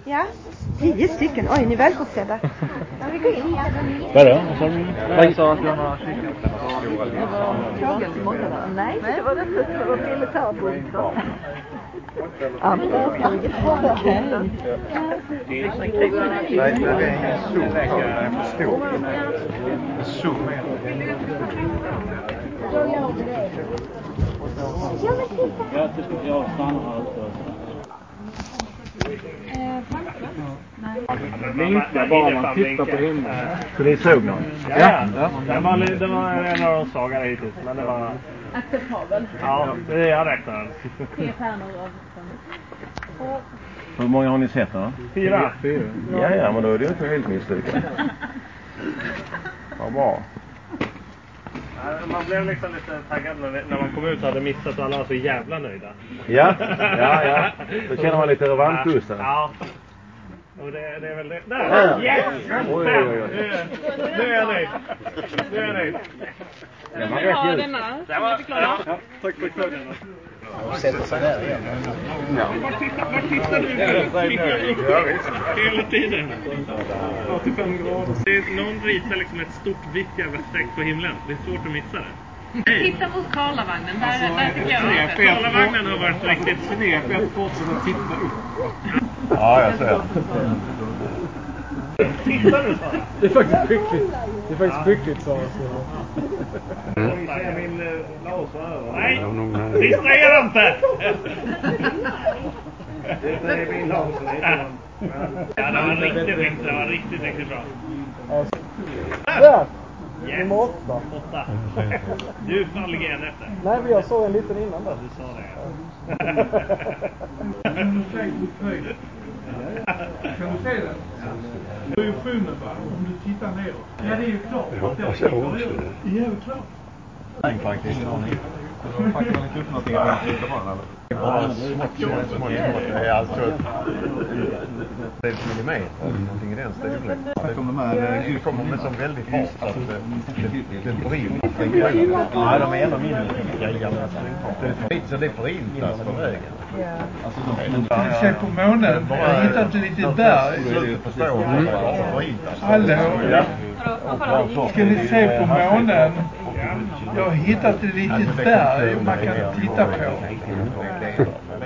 Ja, 10 stycken. Oj, ni är välförsedda. Ja, vi går in. Vadå? Jag sa att jag har kikat på Fågelmåttar. Nej, det var det inte. Det var militärbunker. Ja, men det är okej. Nej, det är ingen zoom. Det är för stor. Zoom är Jag stannar här ute. Det blinkar bara man tittar på himlen. Så ni såg någon? Ja. Det var en av de svagare hittills, men det var acceptabel. Ja, det jag räknar. 3 stjärnor av 5. Hur många har ni sett då? 4. Ja, men då är det inte helt misslyckat. Ja, bra. Man blev liksom lite taggad när man kom ut och hade missat och alla var så jävla nöjda. Ja. Då känner man lite revanschlusten. Ja. Och det är väl det. Där! Yes! Oj. Nu är jag nöjd. Det var rätt ljus. Det var klar. Ja, tack för kvällen. Sätter sig där igen. Ja. Vart tittar du? Hela tiden. 85 grader. Någon ritar liksom ett stort vitt jävla streck på himlen. Det är svårt att missa det. Titta mot Karlavagnen. Där tycker jag. Karlavagnen har varit riktigt sned. Fortsätter att titta upp. Ja, jag ser. Tittar du så? Det är faktiskt skickligt så. Min laser över. Nej, distrahera inte! Det är min laser. Ja, det var riktigt bra. Där! Yes. Nummer 8. Du faller igen efter. Nej, men jag såg en liten innan där. Du sa det, ja. Kan du se den? Projektionen, va? Om du tittar ner. Ja, det är ju klart. Jag ser också det. Ja, klart. Nej, faktiskt. Jag packar inte upp någonting att jag inte har den, eller? Det är bara smått. Det är alltså 1 millimeter, någonting i den stilen. Det kommer med så väldigt hårt så att det brinner. Nej, de är ännu mindre. Så det förintas på vägen. Ska vi se på månen? Jag har hittat ett litet berg. Ska ni se på månen? Jag har hittat ett litet berg man kan titta på.